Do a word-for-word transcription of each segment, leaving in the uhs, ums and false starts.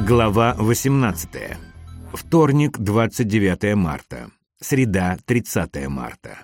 Глава восемнадцатая. Вторник, двадцать девятое марта. Среда, тридцатое марта.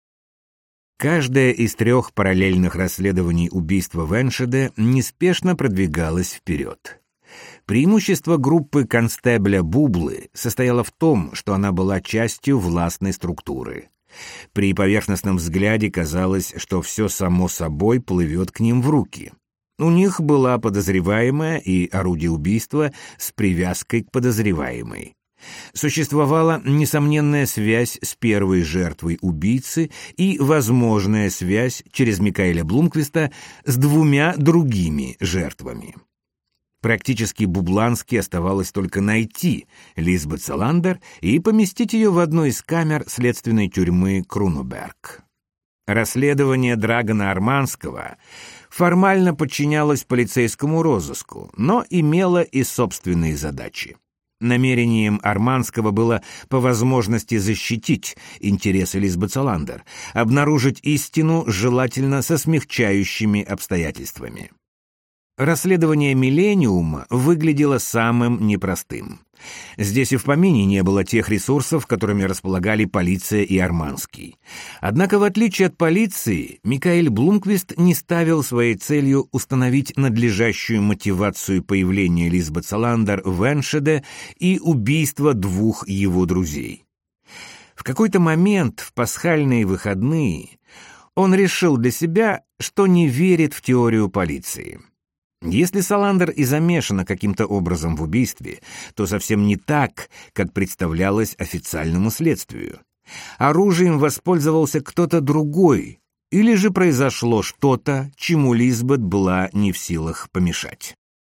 Каждое из трех параллельных расследований убийства в Эншеде неспешно продвигалось вперед. Преимущество группы констебля Бублы состояло в том, что она была частью властной структуры. При поверхностном взгляде казалось, что все само собой плывет к ним в руки. У них была подозреваемая и орудие убийства с привязкой к подозреваемой. Существовала несомненная связь с первой жертвой убийцы и возможная связь через Микаэля Блумквиста с двумя другими жертвами. Практически бублански оставалось только найти Лизбет Саландер и поместить ее в одну из камер следственной тюрьмы Круноберг. Расследование Драгона Арманского формально подчинялось полицейскому розыску, но имело и собственные задачи. Намерением Арманского было по возможности защитить интересы Лизбет Саландер, обнаружить истину, желательно со смягчающими обстоятельствами. Расследование «Миллениума» выглядело самым непростым. Здесь и в помине не было тех ресурсов, которыми располагали полиция и Арманский. Однако, в отличие от полиции, Микаэль Блумквист не ставил своей целью установить надлежащую мотивацию появления Лизбет Саландер в Эншеде и убийства двух его друзей. В какой-то момент в пасхальные выходные он решил для себя, что не верит в теорию полиции. Если Саландер и замешана каким-то образом в убийстве, то совсем не так, как представлялось официальному следствию. Оружием воспользовался кто-то другой, или же произошло что-то, чему Лизбет была не в силах помешать.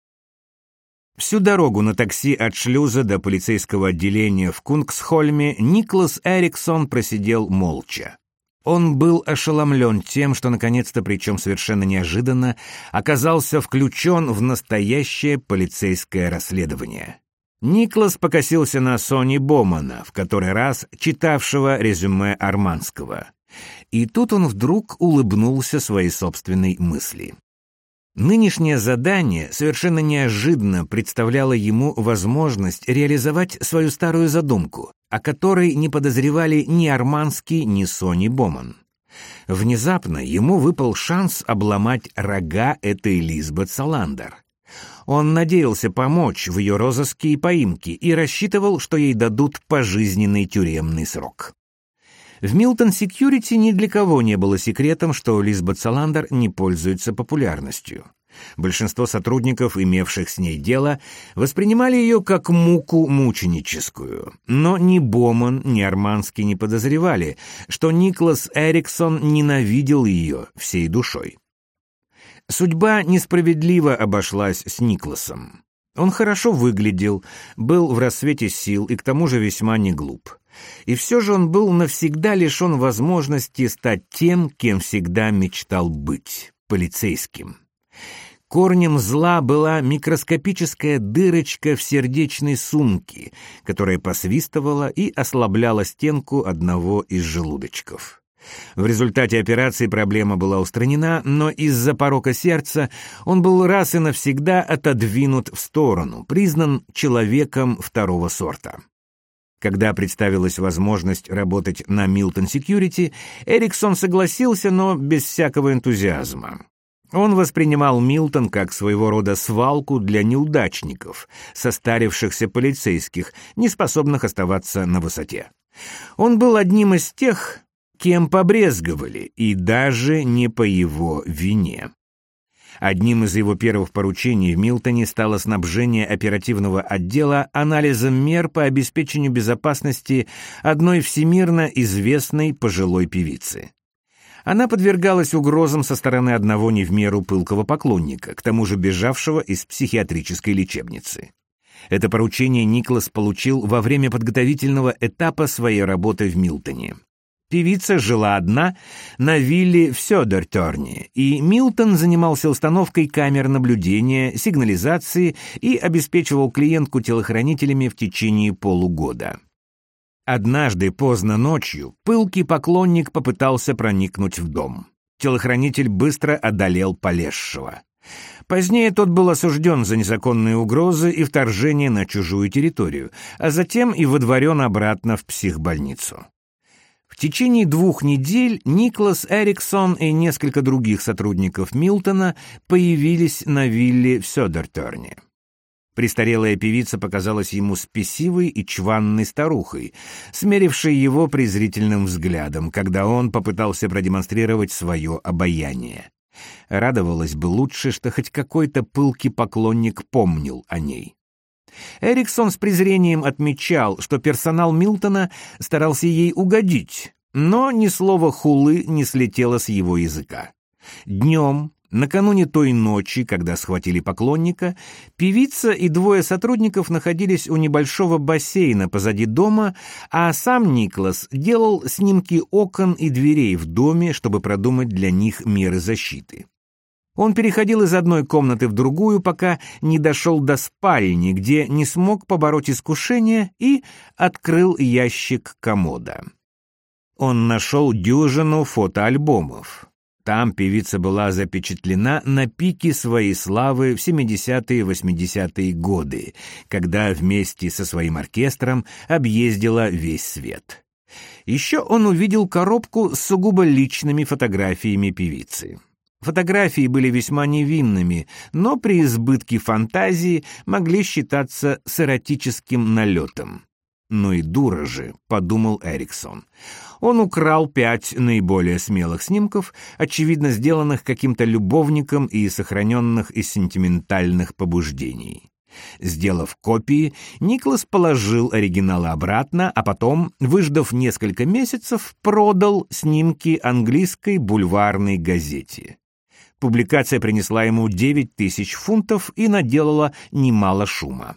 Всю дорогу на такси от шлюза до полицейского отделения в Кунгсхольме Никлас Эриксон просидел молча. Он был ошеломлен тем, что наконец-то, причем совершенно неожиданно, оказался включен в настоящее полицейское расследование. Никлас покосился на Сони Бомана, в который раз читавшего резюме Арманского. И тут он вдруг улыбнулся своей собственной мысли. Нынешнее задание совершенно неожиданно представляло ему возможность реализовать свою старую задумку, о которой не подозревали ни Арманский, ни Сони Боман. Внезапно ему выпал шанс обломать рога этой Лизбет Саландер. Он надеялся помочь в ее розыске и поимке и рассчитывал, что ей дадут пожизненный тюремный срок. В Милтон Секьюрити ни для кого не было секретом, что Лизбет Саландер не пользуется популярностью. Большинство сотрудников, имевших с ней дело, воспринимали ее как муку мученическую. Но ни Боман, ни Арманский не подозревали, что Никлас Эриксон ненавидел ее всей душой. Судьба несправедливо обошлась с Никласом. Он хорошо выглядел, был в рассвете сил и к тому же весьма не глуп. И все же он был навсегда лишен возможности стать тем, кем всегда мечтал быть — полицейским. Корнем зла была микроскопическая дырочка в сердечной сумке, которая посвистывала и ослабляла стенку одного из желудочков. В результате операции проблема была устранена, но из-за порока сердца он был раз и навсегда отодвинут в сторону, признан человеком второго сорта. Когда представилась возможность работать на Милтон Секьюрити, Эриксон согласился, но без всякого энтузиазма. Он воспринимал Милтон как своего рода свалку для неудачников, состарившихся полицейских, не способных оставаться на высоте. Он был одним из тех, кем побрезговали, и даже не по его вине. Одним из его первых поручений в Милтоне стало снабжение оперативного отдела анализом мер по обеспечению безопасности одной всемирно известной пожилой певицы. Она подвергалась угрозам со стороны одного не в меру пылкого поклонника, к тому же бежавшего из психиатрической лечебницы. Это поручение Никлас получил во время подготовительного этапа своей работы в Милтоне. Певица жила одна на вилле в Сёдертёрне, и Милтон занимался установкой камер наблюдения, сигнализации и обеспечивал клиентку телохранителями в течение полугода. Однажды поздно ночью пылкий поклонник попытался проникнуть в дом. Телохранитель быстро одолел полезшего. Позднее тот был осужден за незаконные угрозы и вторжение на чужую территорию, а затем и выдворен обратно в психбольницу. В течение двух недель Никлас Эриксон и несколько других сотрудников Милтона появились на вилле в Södertörne. Престарелая певица показалась ему спесивой и чванной старухой, смерившей его презрительным взглядом, когда он попытался продемонстрировать свое обаяние. Радовалась бы лучше, что хоть какой-то пылкий поклонник помнил о ней. Эриксон с презрением отмечал, что персонал Милтона старался ей угодить, но ни слова хулы не слетело с его языка. Днем, накануне той ночи, когда схватили поклонника, певица и двое сотрудников находились у небольшого бассейна позади дома, а сам Никлас делал снимки окон и дверей в доме, чтобы продумать для них меры защиты. Он переходил из одной комнаты в другую, пока не дошел до спальни, где не смог побороть искушение и открыл ящик комода. Он нашел дюжину фотоальбомов. Там певица была запечатлена на пике своей славы в семидесятые-восьмидесятые годы, когда вместе со своим оркестром объездила весь свет. Еще он увидел коробку с сугубо личными фотографиями певицы. Фотографии были весьма невинными, но при избытке фантазии могли считаться с эротическим налетом. «Ну и дура же», — подумал Эриксон. Он украл пять наиболее смелых снимков, очевидно сделанных каким-то любовником и сохраненных из сентиментальных побуждений. Сделав копии, Никлас положил оригиналы обратно, а потом, выждав несколько месяцев, продал снимки английской бульварной газете. Публикация принесла ему девять тысяч фунтов и наделала немало шума.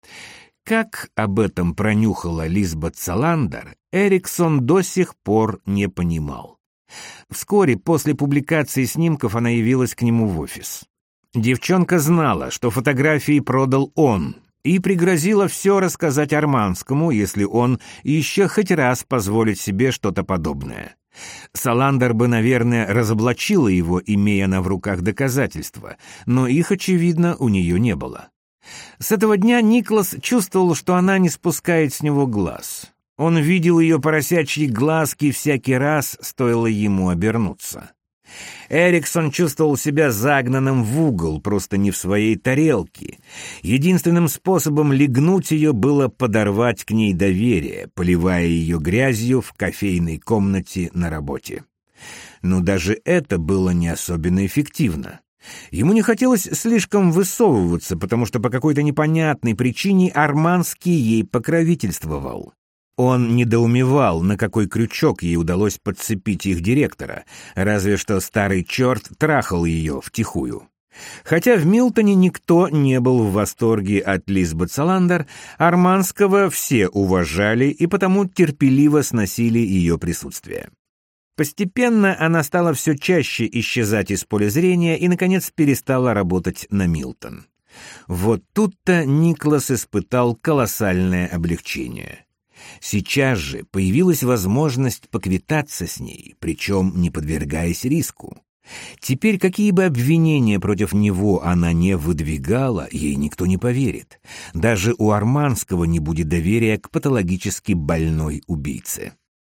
Как об этом пронюхала Лизбет Саландер, Эриксон до сих пор не понимал. Вскоре после публикации снимков она явилась к нему в офис. Девчонка знала, что фотографии продал он, и пригрозила все рассказать Арманскому, если он еще хоть раз позволит себе что-то подобное. Саландер бы, наверное, разоблачила его, имея она в руках доказательства, но их, очевидно, у нее не было. С этого дня Никлас чувствовал, что она не спускает с него глаз. Он видел ее поросячьи глазки всякий раз, стоило ему обернуться. Эриксон чувствовал себя загнанным в угол, просто не в своей тарелке. Единственным способом лягнуть ее было подорвать к ней доверие, поливая ее грязью в кофейной комнате на работе. Но даже это было не особенно эффективно. Ему не хотелось слишком высовываться, потому что по какой-то непонятной причине Арманский ей покровительствовал. Он недоумевал, на какой крючок ей удалось подцепить их директора, разве что старый черт трахал ее втихую. Хотя в Милтоне никто не был в восторге от Лизбет Саландер, Арманского все уважали и потому терпеливо сносили ее присутствие. Постепенно она стала все чаще исчезать из поля зрения и, наконец, перестала работать на Милтон. Вот тут-то Никлас испытал колоссальное облегчение. Сейчас же появилась возможность поквитаться с ней, причем не подвергаясь риску. Теперь какие бы обвинения против него она не выдвигала, ей никто не поверит. Даже у Арманского не будет доверия к патологически больной убийце.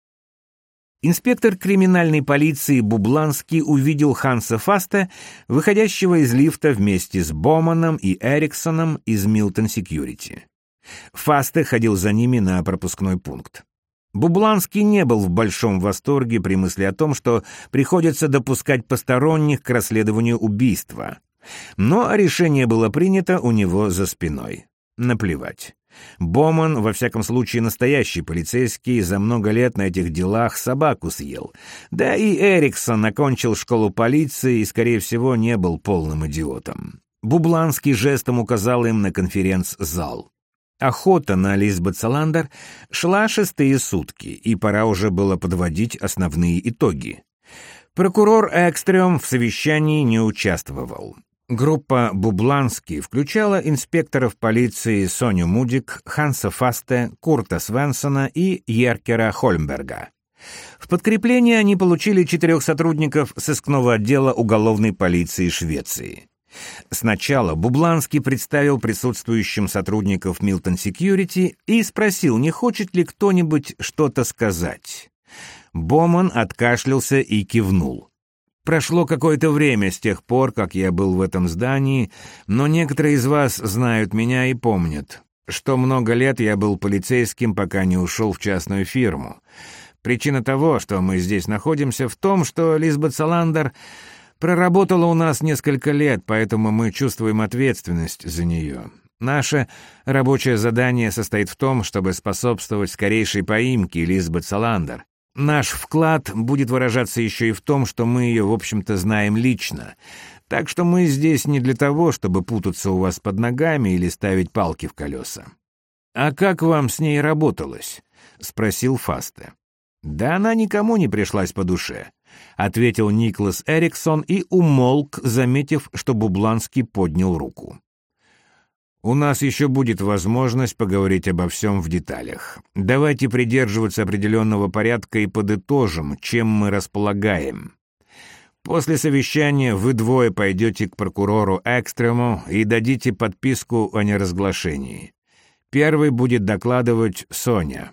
Инспектор криминальной полиции Бубланский увидел Ханса Фаста, выходящего из лифта вместе с Боманом и Эриксоном из Милтон Секьюрити. Фасте ходил за ними на пропускной пункт. Бубланский не был в большом восторге при мысли о том, что приходится допускать посторонних к расследованию убийства. Но решение было принято у него за спиной. Наплевать. Боман, во всяком случае настоящий полицейский, за много лет на этих делах собаку съел. Да и Эриксон окончил школу полиции и, скорее всего, не был полным идиотом. Бубланский жестом указал им на конференц-зал. Охота на Лизбет Саландер шла шестые сутки, и пора уже было подводить основные итоги. Прокурор Экстрем в совещании не участвовал. Группа Бубланский включала инспекторов полиции Соню Мудик, Ханса Фасте, Курта Свенсона и Еркера Хольмберга. В подкрепление они получили четырех сотрудников сыскного отдела уголовной полиции Швеции. Сначала Бубланский представил присутствующим сотрудников Milton Security и спросил, не хочет ли кто-нибудь что-то сказать. Боман откашлялся и кивнул. «Прошло какое-то время с тех пор, как я был в этом здании, но некоторые из вас знают меня и помнят, что много лет я был полицейским, пока не ушел в частную фирму. Причина того, что мы здесь находимся, в том, что Лизбет Саландер проработала у нас несколько лет, поэтому мы чувствуем ответственность за нее. Наше рабочее задание состоит в том, чтобы способствовать скорейшей поимке Лизбет Саландер. Наш вклад будет выражаться еще и в том, что мы ее, в общем-то, знаем лично. Так что мы здесь не для того, чтобы путаться у вас под ногами или ставить палки в колеса». «А как вам с ней работалось?» — спросил Фасте. «Да она никому не пришлась по душе», — ответил Никлас Эриксон и умолк, заметив, что Бубланский поднял руку. «У нас еще будет возможность поговорить обо всем в деталях. Давайте придерживаться определенного порядка и подытожим, чем мы располагаем. После совещания вы двое пойдете к прокурору Экстрему и дадите подписку о неразглашении. Первый будет докладывать Соня».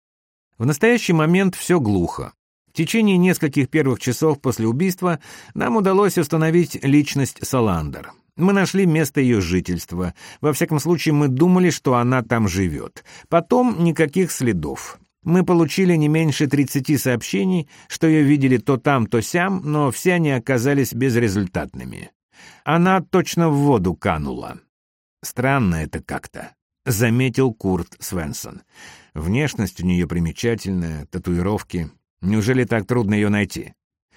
В настоящий момент все глухо. В течение нескольких первых часов после убийства нам удалось установить личность Саландер. Мы нашли место ее жительства. Во всяком случае, мы думали, что она там живет. Потом никаких следов. Мы получили не меньше тридцати сообщений, что ее видели то там, то сям, но все они оказались безрезультатными. Она точно в воду канула. Странно это как-то, заметил Курт Свенсон. Внешность у нее примечательная, татуировки. Неужели так трудно ее найти?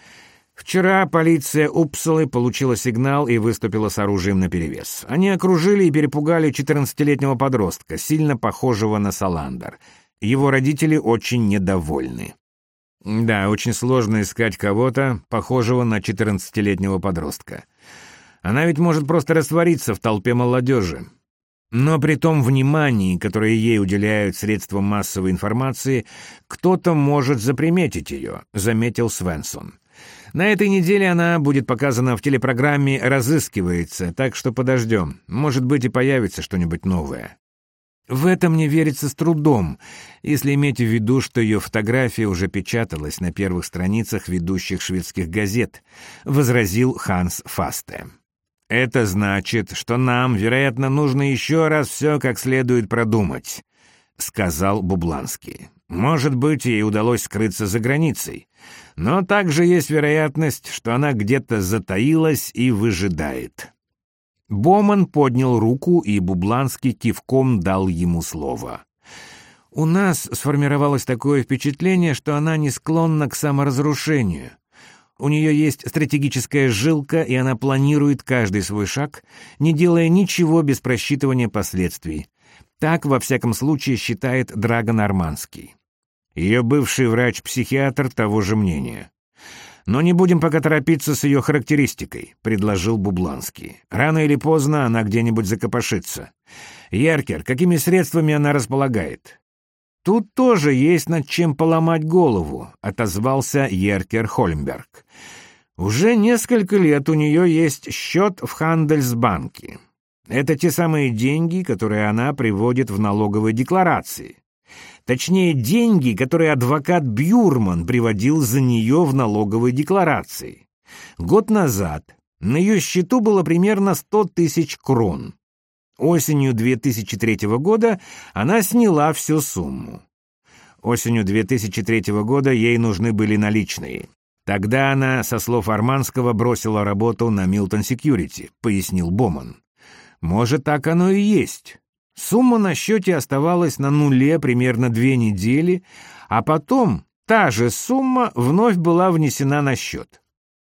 Вчера полиция Упсалы получила сигнал и выступила с оружием наперевес. Они окружили и перепугали четырнадцатилетнего подростка, сильно похожего на Саландер. Его родители очень недовольны. Да, очень сложно искать кого-то, похожего на четырнадцатилетнего подростка. Она ведь может просто раствориться в толпе молодежи. Но при том внимании, которое ей уделяют средства массовой информации, кто-то может заприметить ее, заметил Свенсон. На этой неделе она будет показана в телепрограмме «Разыскивается», так что подождем. Может быть, и появится что-нибудь новое. В это мне верится с трудом, если иметь в виду, что ее фотография уже печаталась на первых страницах ведущих шведских газет, возразил Ханс Фасте. «Это значит, что нам, вероятно, нужно еще раз все как следует продумать», — сказал Бубланский. «Может быть, ей удалось скрыться за границей, но также есть вероятность, что она где-то затаилась и выжидает». Боман поднял руку, и Бубланский кивком дал ему слово. «У нас сформировалось такое впечатление, что она не склонна к саморазрушению. У нее есть стратегическая жилка, и она планирует каждый свой шаг, не делая ничего без просчитывания последствий. Так, во всяком случае, считает Драгон Арманский. Ее бывший врач-психиатр того же мнения. Но не будем пока торопиться с ее характеристикой», — предложил Бубланский. «Рано или поздно она где-нибудь закопошится. Еркер, какими средствами она располагает?» «Тут тоже есть над чем поломать голову», — отозвался Еркер Хольмберг. «Уже несколько лет у нее есть счет в Хандельсбанке. Это те самые деньги, которые она приводит в налоговой декларации. Точнее, деньги, которые адвокат Бюрман приводил за нее в налоговой декларации. Год назад на ее счету было примерно сто тысяч крон. Осенью две тысячи третьего года она сняла всю сумму. Осенью две тысячи третьего года ей нужны были наличные. Тогда она, со слов Арманского, бросила работу на Milton Security, пояснил Боман. Может, так оно и есть. Сумма на счете оставалась на нуле примерно две недели, а потом та же сумма вновь была внесена на счет.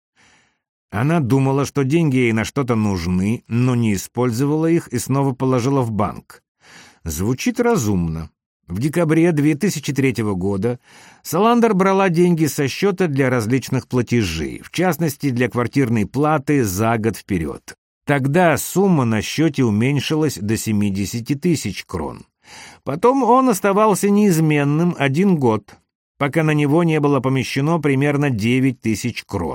Она думала, что деньги ей на что-то нужны, но не использовала их и снова положила в банк. Звучит разумно. В декабре две тысячи третьего года Саландер брала деньги со счета для различных платежей, в частности, для квартирной платы за год вперед. Тогда сумма на счете уменьшилась до семидесяти тысяч крон. Потом он оставался неизменным один год, пока на него не было помещено примерно девять тысяч крон.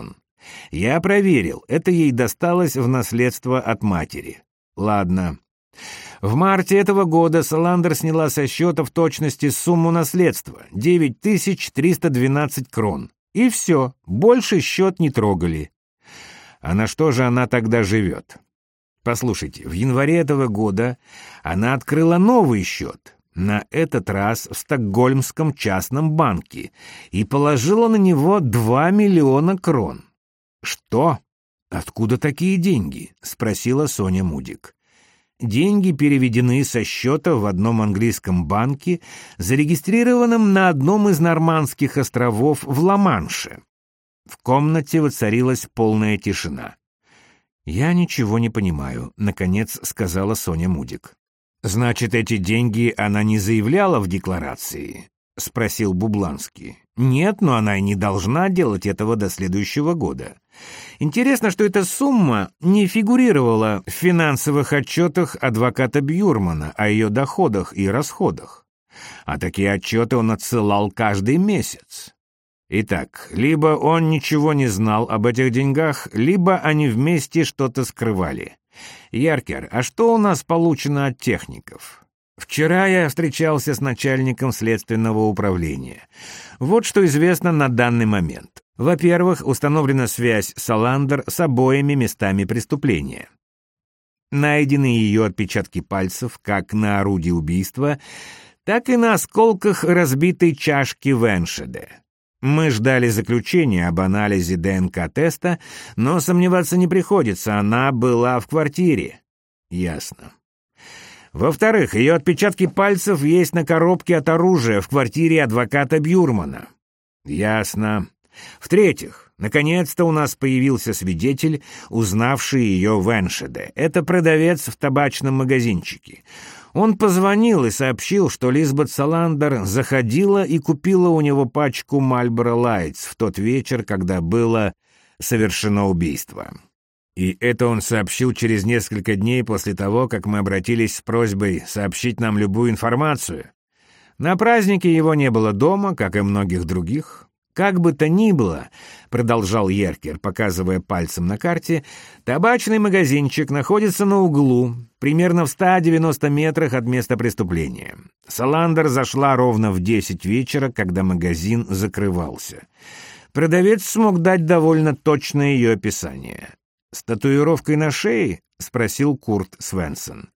Я проверил, это ей досталось в наследство от матери. Ладно. В марте этого года Саландер сняла со счета в точности сумму наследства — девять тысяч триста двенадцать крон. И все, больше счет не трогали. А на что же она тогда живет? Послушайте, в январе этого года она открыла новый счет, на этот раз в Стокгольмском частном банке, и положила на него два миллиона крон. «Что? Откуда такие деньги?» — спросила Соня Мудик. Деньги переведены со счета в одном английском банке, зарегистрированном на одном из Нормандских островов в Ла-Манше. В комнате воцарилась полная тишина. «Я ничего не понимаю», — наконец сказала Соня Мудик. «Значит, эти деньги она не заявляла в декларации?» — спросил Бубланский. «Нет, но она и не должна делать этого до следующего года. Интересно, что эта сумма не фигурировала в финансовых отчетах адвоката Бьюрмана о ее доходах и расходах. А такие отчеты он отсылал каждый месяц. Итак, либо он ничего не знал об этих деньгах, либо они вместе что-то скрывали. Яркер, а что у нас получено от техников?» «Вчера я встречался с начальником следственного управления. Вот что известно на данный момент. Во-первых, установлена связь Саландер с обоими местами преступления. Найдены ее отпечатки пальцев как на орудии убийства, так и на осколках разбитой чашки в Эншеде. Мы ждали заключения об анализе ДНК-теста, но сомневаться не приходится, она была в квартире». «Ясно. Во-вторых, ее отпечатки пальцев есть на коробке от оружия в квартире адвоката Бьюрмана». «Ясно. В-третьих, наконец-то у нас появился свидетель, узнавший ее в Эншеде. Это продавец в табачном магазинчике. Он позвонил и сообщил, что Лизбет Саландер заходила и купила у него пачку Marlboro Lights в тот вечер, когда было совершено убийство. И это он сообщил через несколько дней после того, как мы обратились с просьбой сообщить нам любую информацию. На празднике его не было дома, как и многих других. Как бы то ни было, продолжал Еркер, показывая пальцем на карте, табачный магазинчик находится на углу, примерно в ста девяноста метрах от места преступления. Саландер зашла ровно в десять вечера, когда магазин закрывался. Продавец смог дать довольно точное ее описание. «С татуировкой на шее?» — спросил Курт Свенсон.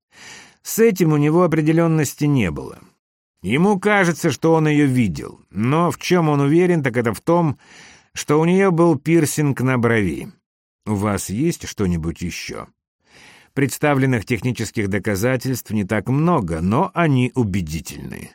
С этим у него определенности не было. Ему кажется, что он ее видел, но в чем он уверен, так это в том, что у нее был пирсинг на брови. У вас есть что-нибудь еще? Представленных технических доказательств не так много, но они убедительны.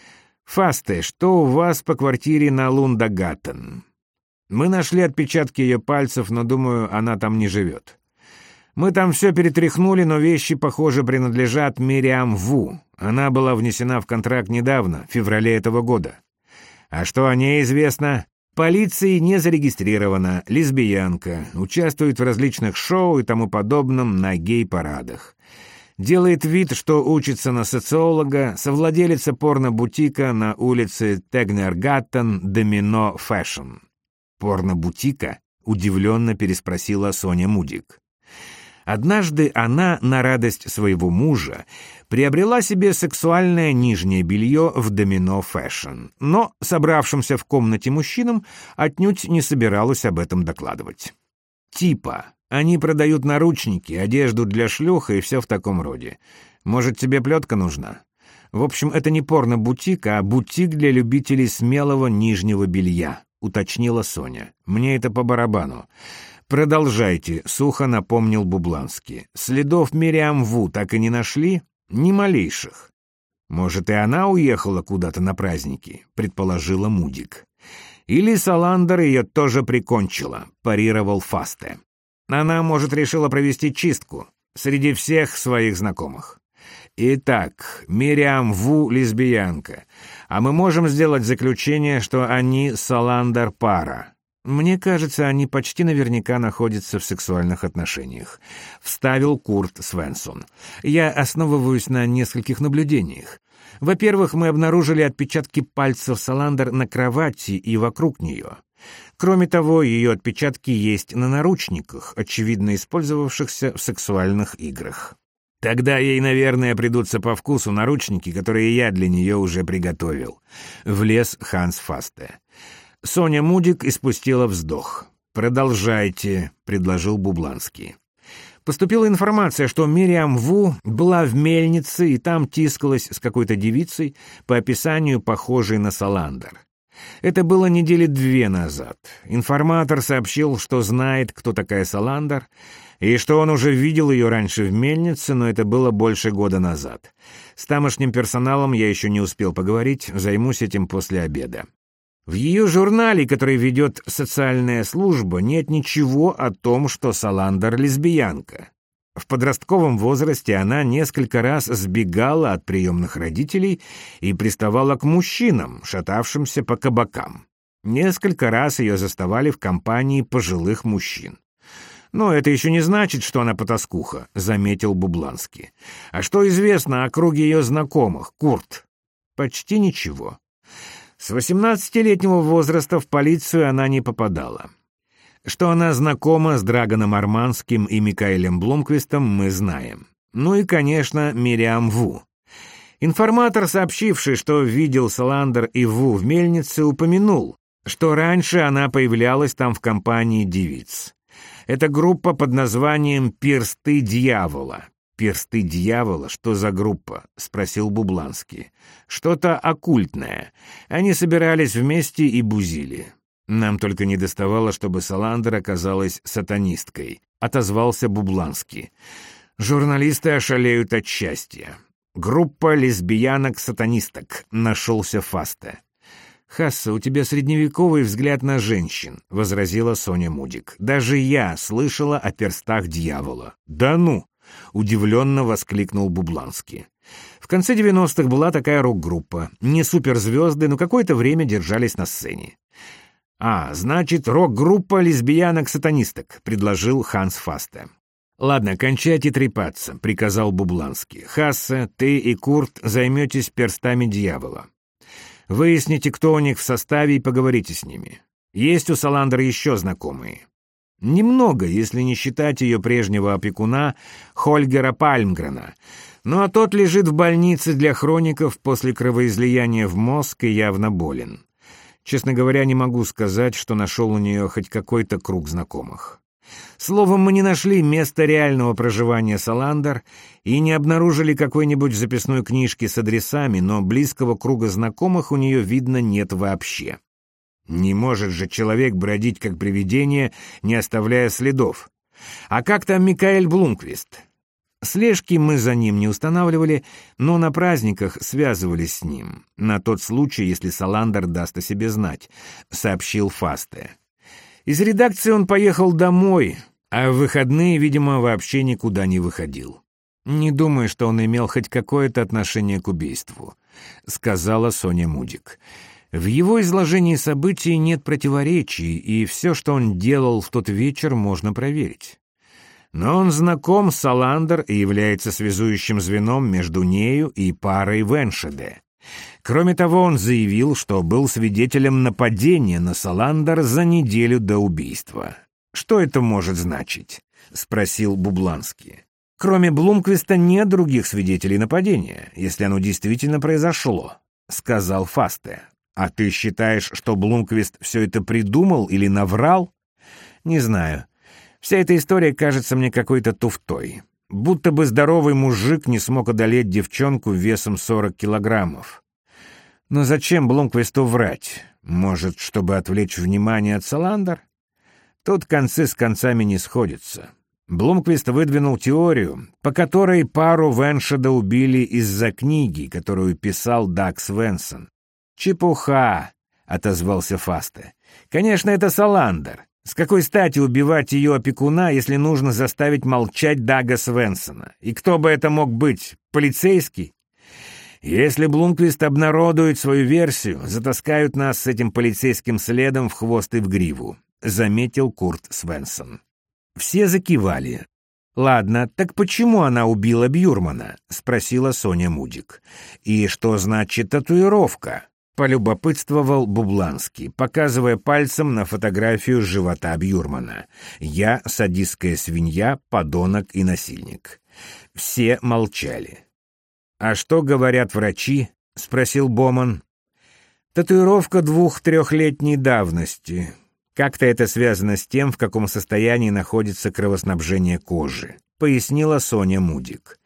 Фасте, что у вас по квартире на Лундагаттен? Мы нашли отпечатки ее пальцев, но, думаю, она там не живет. Мы там все перетряхнули, но вещи, похоже, принадлежат Мириам Ву. Она была внесена в контракт недавно, в феврале этого года. А что о ней известно? Полиции не зарегистрирована, лесбиянка, участвует в различных шоу и тому подобном на гей-парадах. Делает вид, что учится на социолога, совладелица порно-бутика на улице Тегнергаттен Домино Фэшн. «Порно-бутика?» — удивленно переспросила Соня Мудик. Однажды она, на радость своего мужа, приобрела себе сексуальное нижнее белье в Домино Фэшн, но собравшимся в комнате мужчинам отнюдь не собиралась об этом докладывать. «Типа, они продают наручники, одежду для шлюх и все в таком роде. Может, тебе плетка нужна? В общем, это не порно-бутик, а бутик для любителей смелого нижнего белья», — уточнила Соня. «Мне это по барабану». «Продолжайте», — сухо напомнил Бубланский. «Следов Мириам Ву так и не нашли? Ни малейших». «Может, и она уехала куда-то на праздники», — предположила Мудик. «Или Саландер ее тоже прикончила», — парировал Фасте. «Она, может, решила провести чистку среди всех своих знакомых. Итак, Мириам Ву — лесбиянка, а мы можем сделать заключение, что они Саландер пара. Мне кажется, они почти наверняка находятся в сексуальных отношениях», — вставил Курт Свенсон. «Я основываюсь на нескольких наблюдениях. Во-первых, мы обнаружили отпечатки пальцев Саландер на кровати и вокруг нее. Кроме того, ее отпечатки есть на наручниках, очевидно использовавшихся в сексуальных играх. Тогда ей, наверное, придутся по вкусу наручники, которые я для нее уже приготовил. Влез Ханс Фасте. Соня Мудик испустила вздох. «Продолжайте», — предложил Бубланский. Поступила информация, что Мириам Ву была в мельнице и там тискалась с какой-то девицей, по описанию похожей на Саландер. Это было недели две назад. Информатор сообщил, что знает, кто такая Саландер, и что он уже видел ее раньше в мельнице, но это было больше года назад. С тамошним персоналом я еще не успел поговорить, займусь этим после обеда. В ее журнале, который ведет социальная служба, нет ничего о том, что Саландер лесбиянка. В подростковом возрасте она несколько раз сбегала от приемных родителей и приставала к мужчинам, шатавшимся по кабакам. Несколько раз ее заставали в компании пожилых мужчин. «Но это еще не значит, что она потаскуха», — заметил Бубланский. «А что известно о круге ее знакомых, Курт?» «Почти ничего. С восемнадцатилетнего возраста в полицию она не попадала. Что она знакома с Драгоном Арманским и Микаэлем Блумквистом, мы знаем. Ну и, конечно, Мириам Ву. Информатор, сообщивший, что видел Саландер и Ву в мельнице, упомянул, что раньше она появлялась там в компании девиц. Это группа под названием «Персты дьявола». «Персты дьявола? Что за группа?» — спросил Бубланский. «Что-то оккультное. Они собирались вместе и бузили. Нам только не доставало, чтобы Саландер оказалась сатанисткой», — отозвался Бубланский. «Журналисты ошалеют от счастья. Группа лесбиянок-сатанисток», — нашелся Фасте. «Хасса, у тебя средневековый взгляд на женщин», — возразила Соня Мудик. «Даже я слышала о перстах дьявола». «Да ну!» — удивленно воскликнул Бубланский. В конце девяностых была такая рок-группа. Не суперзвезды, но какое-то время держались на сцене. «А, значит, рок-группа лесбиянок-сатанисток», — предложил Ханс Фасте. «Ладно, кончайте трепаться», — приказал Бубланский. «Хасса, ты и Курт займетесь перстами дьявола. Выясните, кто у них в составе, и поговорите с ними. Есть у Саландера еще знакомые. Немного, если не считать ее прежнего опекуна Хольгера Пальмгрена. Ну а тот лежит в больнице для хроников после кровоизлияния в мозг и явно болен. Честно говоря, не могу сказать, что нашел у нее хоть какой-то круг знакомых. Словом, мы не нашли места реального проживания Саландер и не обнаружили какой-нибудь записной книжки с адресами, но близкого круга знакомых у нее, видно, нет вообще. Не может же человек бродить как привидение, не оставляя следов. А как там Микаэль Блумквист? Слежки мы за ним не устанавливали, но на праздниках связывались с ним, на тот случай, если Саландер даст о себе знать, сообщил Фасте. Из редакции он поехал домой, а в выходные, видимо, вообще никуда не выходил. «Не думаю, что он имел хоть какое-то отношение к убийству», — сказала Соня Мудик. «В его изложении событий нет противоречий, и все, что он делал в тот вечер, можно проверить. Но он знаком с Саландер и является связующим звеном между нею и парой Веншеде. Кроме того, он заявил, что был свидетелем нападения на Саландер за неделю до убийства. Что это может значить?» — спросил Бубланский. «Кроме Блумквиста нет других свидетелей нападения, если оно действительно произошло», — сказал Фасте. «А ты считаешь, что Блумквист все это придумал или наврал?» «Не знаю. Вся эта история кажется мне какой-то туфтой. Будто бы здоровый мужик не смог одолеть девчонку весом сорок килограммов. Но зачем Блумквисту врать? Может, чтобы отвлечь внимание от Саландер? Тут концы с концами не сходятся. Блумквист выдвинул теорию, по которой пару Веншеда убили из-за книги, которую писал Даг Свенсон. «Чепуха», — отозвался Фасте. «Конечно, это Саландер. С какой стати убивать ее опекуна, если нужно заставить молчать Дага Свенсона? И кто бы это мог быть? Полицейский? Если Блумквист обнародует свою версию, затаскают нас с этим полицейским следом в хвост и в гриву», — заметил Курт Свенсон. Все закивали. «Ладно, так почему она убила Бьюрмана?» — спросила Соня Мудик. «И что значит татуировка? полюбопытствовал Бубланский, показывая пальцем на фотографию живота Бьюрмана. «Я садистская свинья, подонок и насильник». Все молчали. «А что говорят врачи?» — спросил Боман. «Татуировка двух-трехлетней давности. Как-то это связано с тем, в каком состоянии находится кровоснабжение кожи», — пояснила Соня Мудик.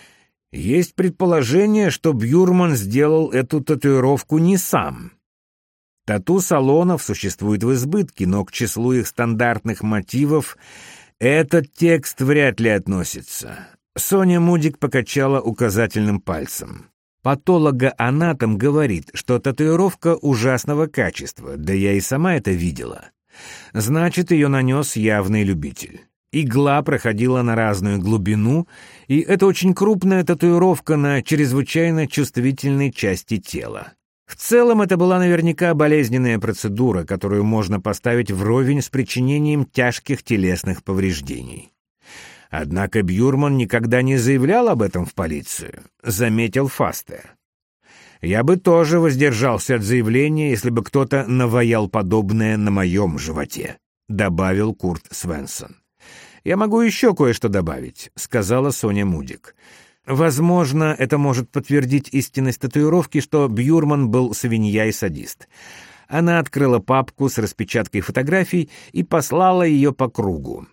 «Есть предположение, что Бьюрман сделал эту татуировку не сам. Тату-салонов существует в избытке, но к числу их стандартных мотивов этот текст вряд ли относится». Соня Мудик покачала указательным пальцем. «Патологоанатом говорит, что татуировка ужасного качества, да я и сама это видела. Значит, ее нанес явный любитель. Игла проходила на разную глубину, и это очень крупная татуировка на чрезвычайно чувствительной части тела. В целом, это была наверняка болезненная процедура, которую можно поставить вровень с причинением тяжких телесных повреждений. Однако Бьюрман никогда не заявлял об этом в полицию», — заметил Фасте. «Я бы тоже воздержался от заявления, если бы кто-то наваял подобное на моем животе», — добавил Курт Свенсон. «Я могу еще кое-что добавить», — сказала Соня Мудик. «Возможно, это может подтвердить истинность татуировки, что Бьюрман был свинья и садист». Она открыла папку с распечаткой фотографий и послала ее по кругу.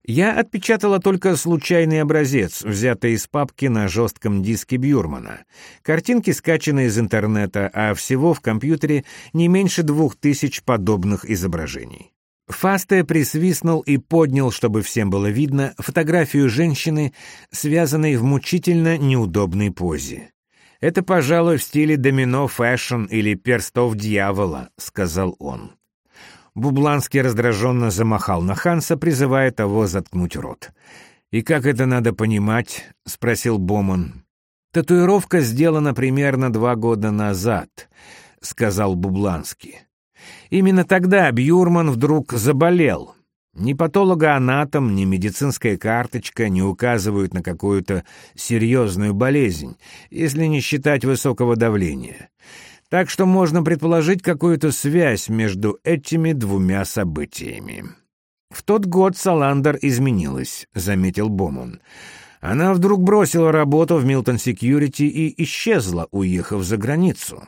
Я отпечатала только случайный образец, взятый из папки на жестком диске Бьюрмана. Картинки скачаны из интернета, а всего в компьютере не меньше двух тысяч подобных изображений. Фасте присвистнул и поднял, чтобы всем было видно, фотографию женщины, связанной в мучительно неудобной позе. «Это, пожалуй, в стиле домино фэшн или перстов дьявола», — сказал он. Бубланский раздраженно замахал на Ханса, призывая того заткнуть рот. «И как это надо понимать?» — спросил Боман. «Татуировка сделана примерно два года назад», — сказал Бубланский. «Именно тогда Бьюрман вдруг заболел. Ни патологоанатом, ни медицинская карточка не указывают на какую-то серьезную болезнь, если не считать высокого давления. Так что можно предположить какую-то связь между этими двумя событиями». «В тот год Саландер изменилась», — заметил Боман. «Она вдруг бросила работу в Милтон Секьюрити и исчезла, уехав за границу.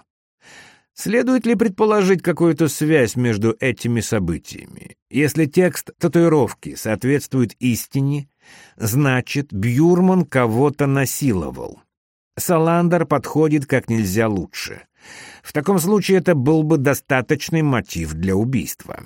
Следует ли предположить какую-то связь между этими событиями? Если текст татуировки соответствует истине, значит, Бьюрман кого-то насиловал. Саландер подходит как нельзя лучше. В таком случае это был бы достаточный мотив для убийства».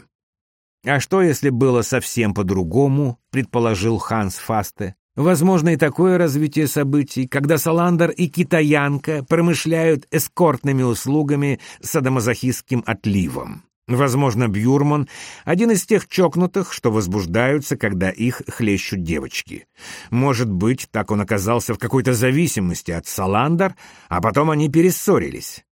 «А что, если было совсем по-другому?» — предположил Ханс Фасте. «Возможно и такое развитие событий, когда Саландер и китаянка промышляют эскортными услугами с садомазохистским отливом. Возможно, Бьюрман — один из тех чокнутых, что возбуждаются, когда их хлещут девочки. Может быть, так он оказался в какой-то зависимости от Саландер, а потом они перессорились.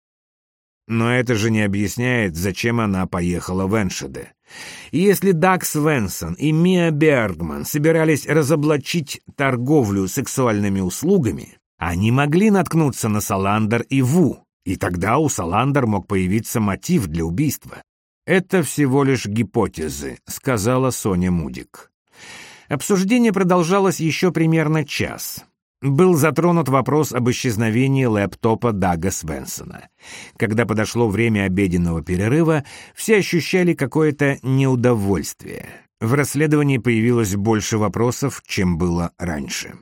Но это же не объясняет, зачем она поехала в Эншеде. И если Даг Свенсон и Мия Бергман собирались разоблачить торговлю сексуальными услугами, они могли наткнуться на Саландер и Ву, и тогда у Саландер мог появиться мотив для убийства. «Это всего лишь гипотезы», — сказала Соня Мудик. Обсуждение продолжалось еще примерно час. Был затронут вопрос об исчезновении лэптопа Дага Свенсона. Когда подошло время обеденного перерыва, все ощущали какое-то неудовольствие. В расследовании появилось больше вопросов, чем было раньше.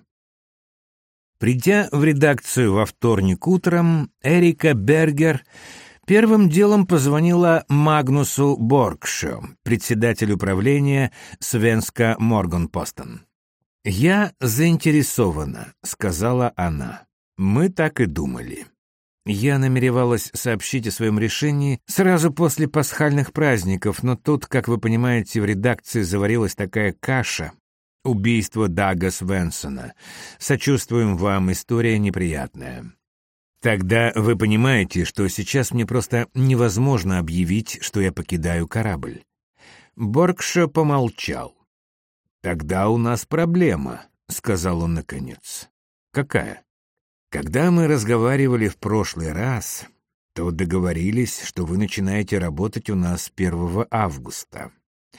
Придя в редакцию во вторник утром, Эрика Бергер первым делом позвонила Магнусу Боргшо, председателю правления Свенска Моргенпостен. «Я заинтересована», — сказала она. «Мы так и думали». Я намеревалась сообщить о своем решении сразу после пасхальных праздников, но тут, как вы понимаете, в редакции заварилась такая каша. Убийство Дага Свенсона. Сочувствуем вам, история неприятная. Тогда вы понимаете, что сейчас мне просто невозможно объявить, что я покидаю корабль. Боргшо помолчал. «Тогда у нас проблема», — сказал он наконец. «Какая?» «Когда мы разговаривали в прошлый раз, что договорились, что вы начинаете работать у нас первого августа.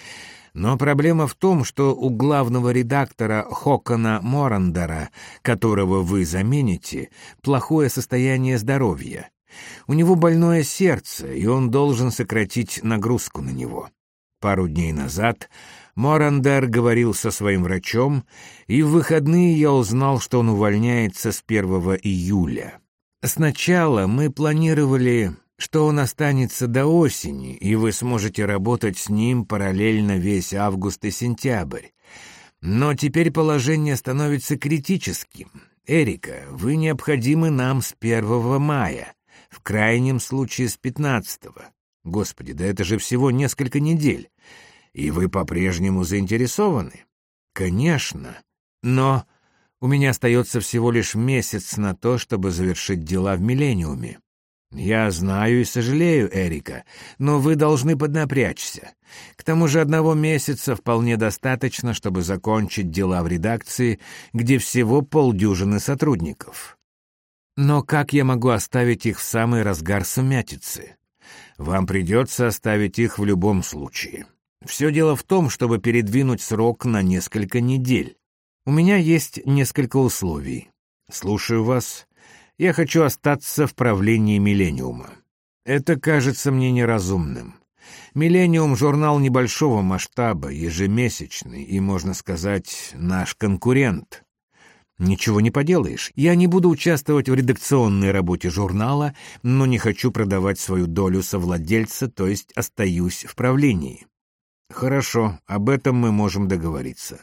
Но проблема в том, что у главного редактора Хокона Морандера, которого вы замените, плохое состояние здоровья. У него больное сердце, и он должен сократить нагрузку на него. Пару дней назад Морандер говорил со своим врачом, и в выходные я узнал, что он увольняется с первого июля. Сначала мы планировали, что он останется до осени, и вы сможете работать с ним параллельно весь август и сентябрь. Но теперь положение становится критическим. Эрика, вы необходимы нам с первого мая, в крайнем случае с пятнадцатого. Господи, да это же всего несколько недель. И вы по-прежнему заинтересованы? Конечно. Но у меня остается всего лишь месяц на то, чтобы завершить дела в «Миллениуме». Я знаю и сожалею, Эрика, но вы должны поднапрячься. К тому же одного месяца вполне достаточно, чтобы закончить дела в редакции, где всего полдюжины сотрудников. Но как я могу оставить их в самый разгар сумятицы? Вам придется оставить их в любом случае. Все дело в том, чтобы передвинуть срок на несколько недель. У меня есть несколько условий. Слушаю вас. Я хочу остаться в правлении «Миллениума». Это кажется мне неразумным. «Миллениум» — журнал небольшого масштаба, ежемесячный и, можно сказать, наш конкурент. Ничего не поделаешь. Я не буду участвовать в редакционной работе журнала, но не хочу продавать свою долю совладельца, то есть остаюсь в правлении. Хорошо, об этом мы можем договориться.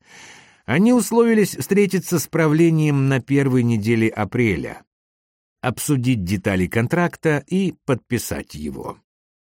Они условились встретиться с правлением на первой неделе апреля, обсудить детали контракта и подписать его.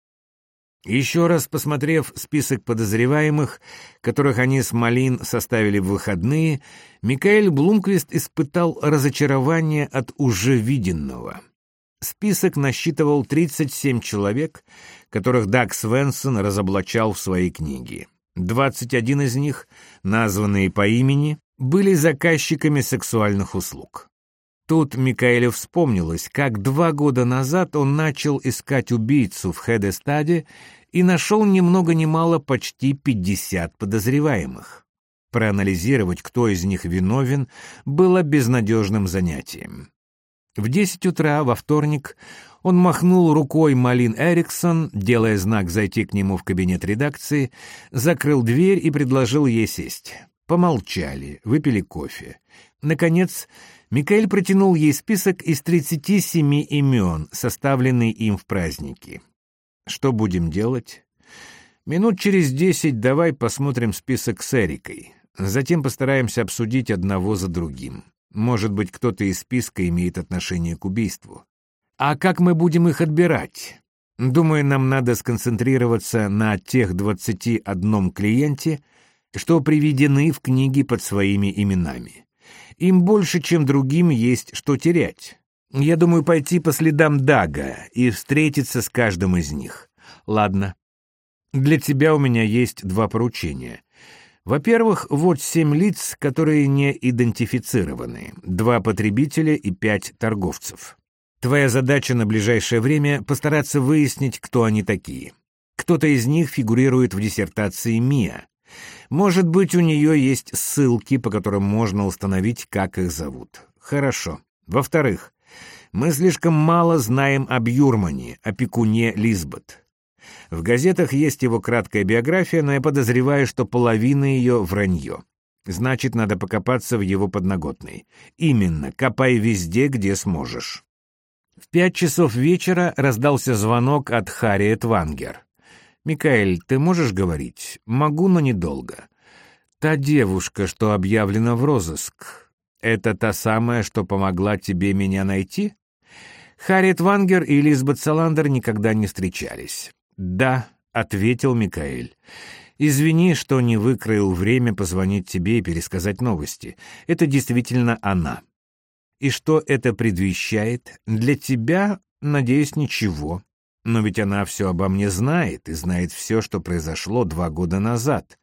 Еще раз посмотрев список подозреваемых, которых они с Малин составили в выходные, Микаэль Блумквист испытал разочарование от уже виденного. Список насчитывал тридцать семь человек, которых Даг Свенсон разоблачал в своей книге. двадцать один из них, названные по имени, были заказчиками сексуальных услуг. Тут Микаэлю вспомнилось, как два года назад он начал искать убийцу в Хедестаде и нашел ни много ни мало почти пятьдесят подозреваемых. Проанализировать, кто из них виновен, было безнадежным занятием. В десять утра во вторник он махнул рукой Малин Эриксон, делая знак зайти к нему в кабинет редакции, закрыл дверь и предложил ей сесть. Помолчали, выпили кофе. Наконец, Микаэль протянул ей список из тридцати семи имен, составленный им в праздники. «Что будем делать?» «Минут через десять давай посмотрим список с Эрикой. Затем постараемся обсудить одного за другим. Может быть, кто-то из списка имеет отношение к убийству. А как мы будем их отбирать? Думаю, нам надо сконцентрироваться на тех двадцати одном клиенте, что приведены в книге под своими именами. Им больше, чем другим, есть что терять. Я думаю пойти по следам Дага и встретиться с каждым из них. Ладно. Для тебя у меня есть два поручения. Во-первых, вот семь лиц, которые не идентифицированы, два потребителя и пять торговцев. Твоя задача на ближайшее время — постараться выяснить, кто они такие. Кто-то из них фигурирует в диссертации Миа. Может быть, у нее есть ссылки, по которым можно установить, как их зовут. Хорошо. Во-вторых, мы слишком мало знаем об Бьюрмане, опекуне Лизбет. В газетах есть его краткая биография, но я подозреваю, что половина ее — вранье. Значит, надо покопаться в его подноготной. Именно, копай везде, где сможешь. В пять часов вечера раздался звонок от Харриет Вангер. «Микаэль, ты можешь говорить?» «Могу, но недолго». «Та девушка, что объявлена в розыск, это та самая, что помогла тебе меня найти?» Харриет Вангер и Лизбет Саландер никогда не встречались. «Да», — ответил Микаэль. «Извини, что не выкроил время позвонить тебе и пересказать новости. Это действительно она». «И что это предвещает? Для тебя, надеюсь, ничего. Но ведь она все обо мне знает и знает все, что произошло два года назад.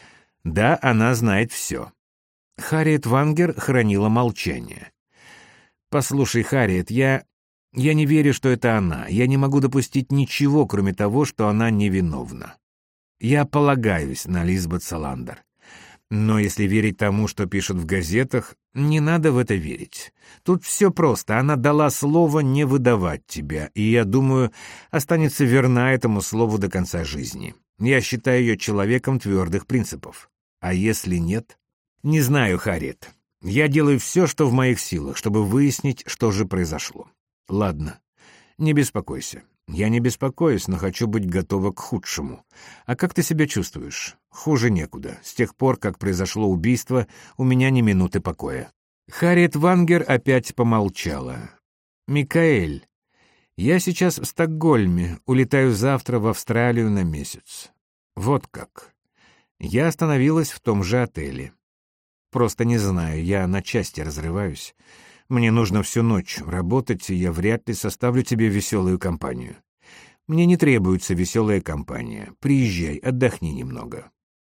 Да, она знает все». Харриет Вангер хранила молчание. «Послушай, Харриет, я... Я не верю, что это она. Я не могу допустить ничего, кроме того, что она невиновна. Я полагаюсь на Лизбет Саландер. Но если верить тому, что пишут в газетах, не надо в это верить. Тут все просто. Она дала слово не выдавать тебя, и, я думаю, останется верна этому слову до конца жизни. Я считаю ее человеком твердых принципов. А если нет? Не знаю, Харриет. Я делаю все, что в моих силах, чтобы выяснить, что же произошло. Ладно, не беспокойся. Я не беспокоюсь, но хочу быть готова к худшему. А как ты себя чувствуешь? Хуже некуда. С тех пор, как произошло убийство, у меня ни минуты покоя. Харриет Вангер опять помолчала. «Микаэль, я сейчас в Стокгольме, улетаю завтра в Австралию на месяц». «Вот как». Я остановилась в том же отеле. «Просто не знаю, я на части разрываюсь. Мне нужно всю ночь работать, и я вряд ли составлю тебе веселую компанию. Мне не требуется веселая компания. Приезжай, отдохни немного».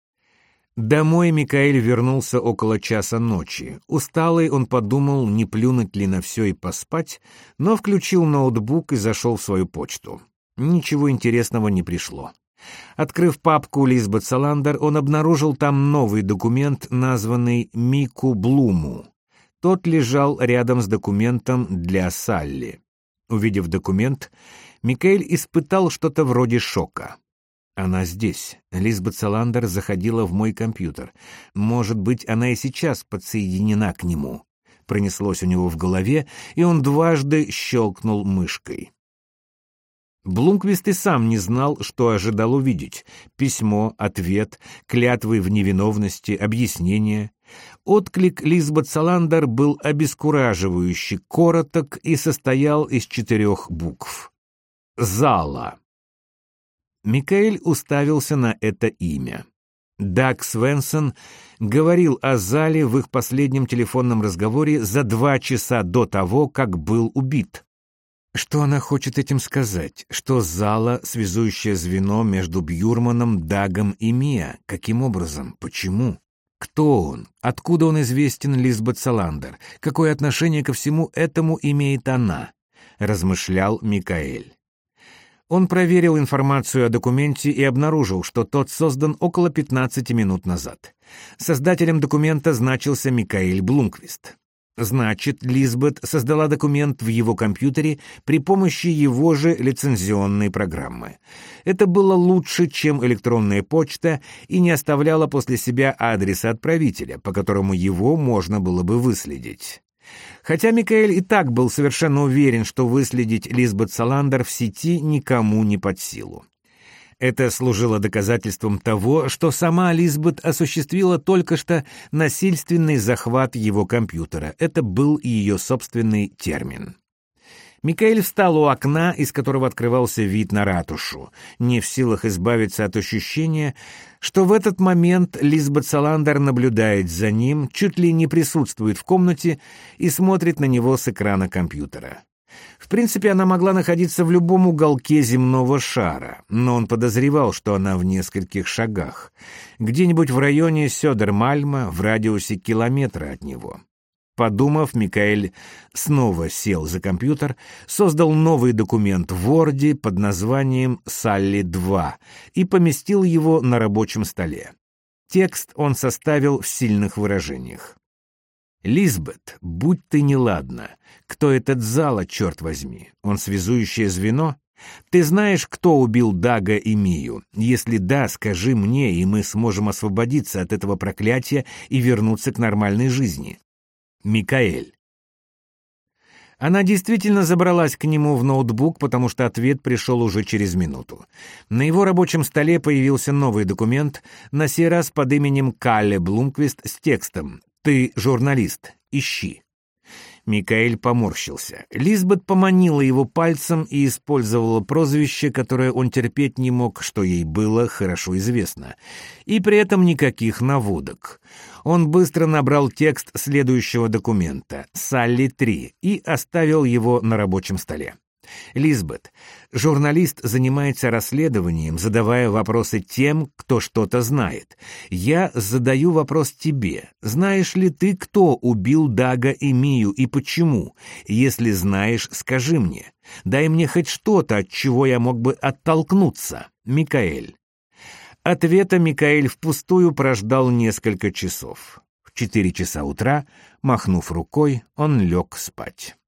Домой Микаэль вернулся около часа ночи. Усталый, он подумал, не плюнуть ли на все и поспать, но включил ноутбук и зашел в свою почту. Ничего интересного не пришло. Открыв папку Лизбет Саландер, он обнаружил там новый документ, названный «Мику Блуму». Тот лежал рядом с документом для Салли. Увидев документ, Микаэль испытал что-то вроде шока. Она здесь. Лизбет Саландер заходила в мой компьютер. Может быть, она и сейчас подсоединена к нему. Пронеслось у него в голове, и он дважды щелкнул мышкой. Блумквист и сам не знал, что ожидал увидеть. Письмо, ответ, клятвы в невиновности, объяснения. Отклик Лизбет Саландер был обескураживающе короток и состоял из четырех букв. «Зала». Микаэль уставился на это имя. Даг Свенсон говорил о Зале в их последнем телефонном разговоре за два часа до того, как был убит. Что она хочет этим сказать? Что Зала — связующее звено между Бьюрманом, Дагом и Миа? Каким образом? Почему? Кто он? Откуда он известен Лизбет Саландер? Какое отношение ко всему этому имеет она? Размышлял Микаэль. Он проверил информацию о документе и обнаружил, что тот создан около пятнадцати минут назад. Создателем документа значился Микаэль Блумквист. Значит, Лизбет создала документ в его компьютере при помощи его же лицензионной программы. Это было лучше, чем электронная почта, и не оставляло после себя адреса отправителя, по которому его можно было бы выследить. Хотя Микаэль и так был совершенно уверен, что выследить Лизбет Саландер в сети никому не под силу. Это служило доказательством того, что сама Лизбет осуществила только что насильственный захват его компьютера. Это был ее собственный термин. Микаэль встал у окна, из которого открывался вид на ратушу, не в силах избавиться от ощущения, что в этот момент Лизбет Саландер наблюдает за ним, чуть ли не присутствует в комнате и смотрит на него с экрана компьютера. В принципе, она могла находиться в любом уголке земного шара, но он подозревал, что она в нескольких шагах, где-нибудь в районе Сёдермальма, в радиусе километра от него. Подумав, Микаэль снова сел за компьютер, создал новый документ в Word под названием «Салли два» и поместил его на рабочем столе. Текст он составил в сильных выражениях. «Лизбет, будь ты неладна. Кто этот Зала, черт возьми? Он связующее звено? Ты знаешь, кто убил Дага и Мию? Если да, скажи мне, и мы сможем освободиться от этого проклятия и вернуться к нормальной жизни. Микаэль». Она действительно забралась к нему в ноутбук, потому что ответ пришел уже через минуту. На его рабочем столе появился новый документ, на сей раз под именем Калле Блумквист с текстом «Ты журналист, ищи». Микаэль поморщился. Лизбет поманила его пальцем и использовала прозвище, которое он терпеть не мог, что ей было хорошо известно. И при этом никаких наводок. Он быстро набрал текст следующего документа «Салли три» и оставил его на рабочем столе. Лизбет, журналист занимается расследованием, задавая вопросы тем, кто что-то знает. Я задаю вопрос тебе. Знаешь ли ты, кто убил Дага и Мию и почему? Если знаешь, скажи мне. Дай мне хоть что-то, от чего я мог бы оттолкнуться. Микаэль. Ответа Микаэль впустую прождал несколько часов. В четыре часа утра, махнув рукой, он лег спать.